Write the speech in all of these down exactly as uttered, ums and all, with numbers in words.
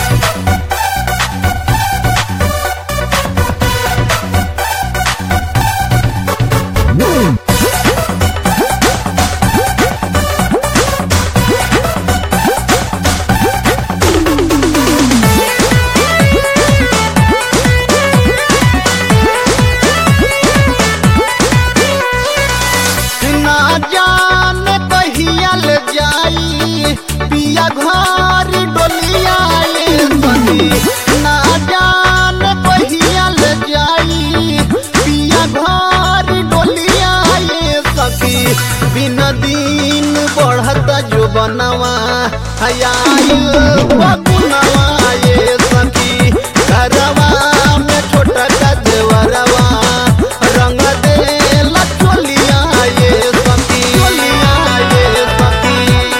पिया घर डोलिया ना जान कहिया ले जाई पिया घर डोलिया सखी बिन दिन बढ़ता जो बनवा बकुनवा ये सखी घरवा में छोटा का देवरवा रंग दे लचोलिया ये सखी चोलिया ये सखी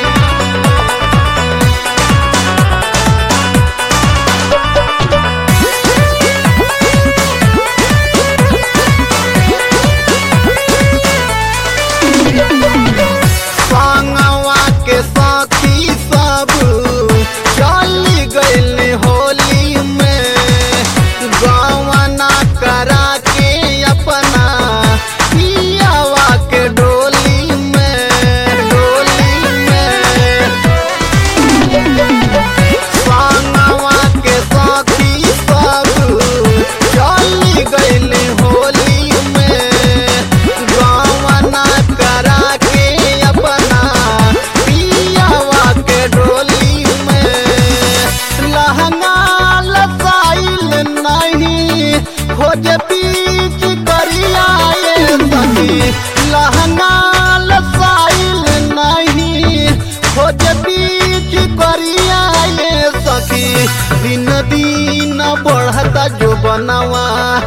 संगवा के साथी सब चली गइल होली में गवना करा के अपना पियावा के डोली में डोली में संगवा के साथी सब चली गइल होली में गवना करा के अपना पियावा के डोली में लहंगा लसाइल नहीं खोज बीच करिया ये सखी लहंगा लसाइल नहीं खोज बीच करिया ये सखी दिन दिन बढ़ता जो बनवा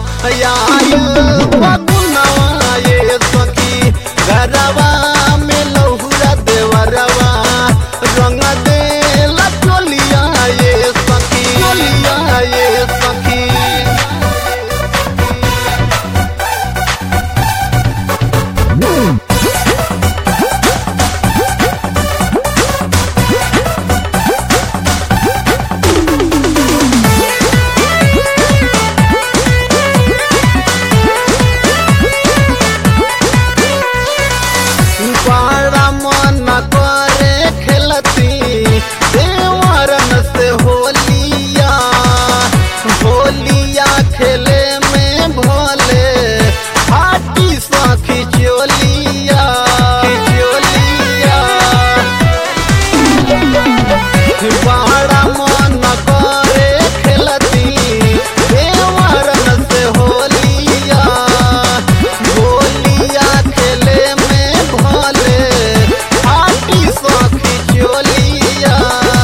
बकुनवा ये सखी घरवा में लहुरा देवरवा रंग दे लचोलिया ये सखी चोलिया ये सखी बड़ा मन करे खेलती देवरन से होलिया होलिया खेले में भोले हाटी सखी चोलिया चोलिया बड़ा मन करे खेलती देवरन से होलिया होलिया खेले में भोले हाटी सखी चोलिया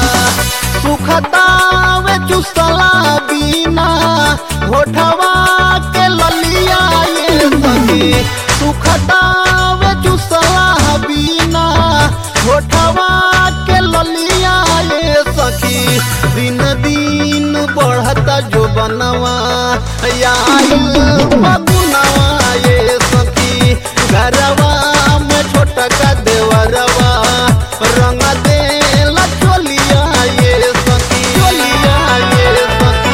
सुखतावे चुसला बिना होठवा के ललिया ये सखी सुखतावे चुसला बिना होठवा के ललिया ये सखी दिन दिन बढ़ता जो बनवा बकुनवा ये सखी घरवा में छोटा का देवरवा रंग दे लचोलिया ये सखी चोलिया ये सखी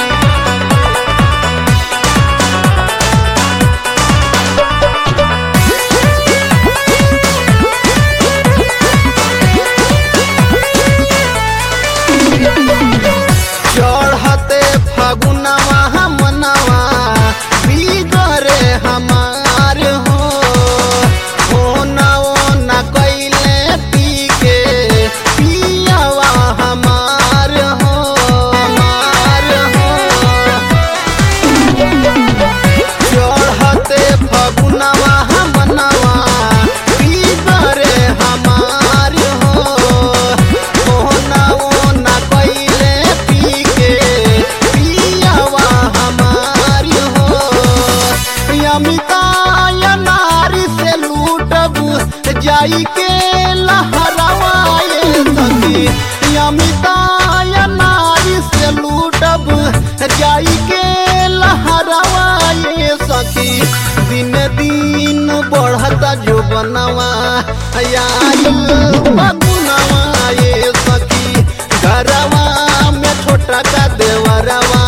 चढ़ते फागुनवा मनवा बिगड़े हमार हो होना ओना कैले पी के पियावा हमार हो हमार हो चढ़ते फागुनवा मनवा बिगड़े हमार हो होना ओना कैले पी के पियावा हमार हो अमिता या नारी से लूटब जाई के लहरावा ये सखी अमिता या नारी से लूटब जाई के लहरावा ये सखी दिन दिन बढ़ता जो बनवा बकुनवा ये सखी घरवा में छोटा मोटका देवरवा